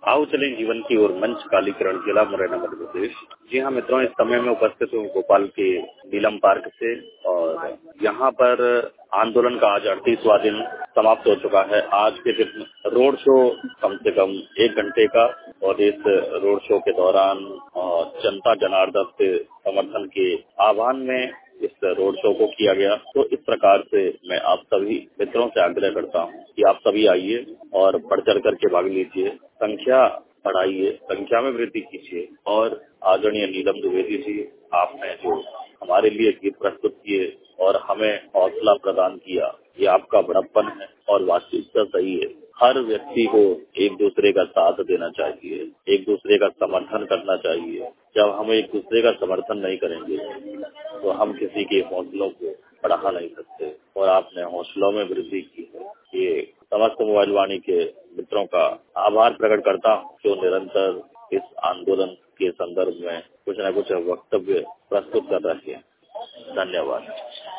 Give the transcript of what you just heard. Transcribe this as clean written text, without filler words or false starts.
आओ चलें जीवन की ओर, मंच कालीकरण, जिला मुरैना, मध्य प्रदेश। जी हाँ मित्रों, इस समय में उपस्थित हूँ भोपाल के नीलम पार्क से और यहाँ पर आंदोलन का आज 38वां दिन समाप्त हो चुका है। आज के दिन रोड शो कम से कम 1 घंटे का, और इस रोड शो के दौरान जनता जनार्दन से समर्थन के आह्वान में इस रोड शो को किया गया। तो इस प्रकार से मैं आप सभी मित्रों से आग्रह करता हूँ कि आप सभी आइए और बढ़ चढ़ करके भाग लीजिए, संख्या बढ़ाइए, संख्या में वृद्धि कीजिए। और आदरणीय नीलम द्विवेदी जी, आपने जो हमारे लिए गीत प्रस्तुत किए और हमें हौसला प्रदान किया, ये आपका बड़प्पन है और वास्तविकता सही है। हर व्यक्ति को एक दूसरे का साथ देना चाहिए, एक दूसरे का समर्थन करना चाहिए। जब हम एक दूसरे का समर्थन नहीं करेंगे तो हम किसी के हौसलों को बढ़ा नहीं सकते, और आपने हौसलों में वृद्धि की है। ये समस्त मोबाइल वाणी के मित्रों का आभार प्रकट करता हूँ जो निरंतर इस आंदोलन के संदर्भ में कुछ न कुछ वक्तव्य प्रस्तुत कर रहे हैं। धन्यवाद।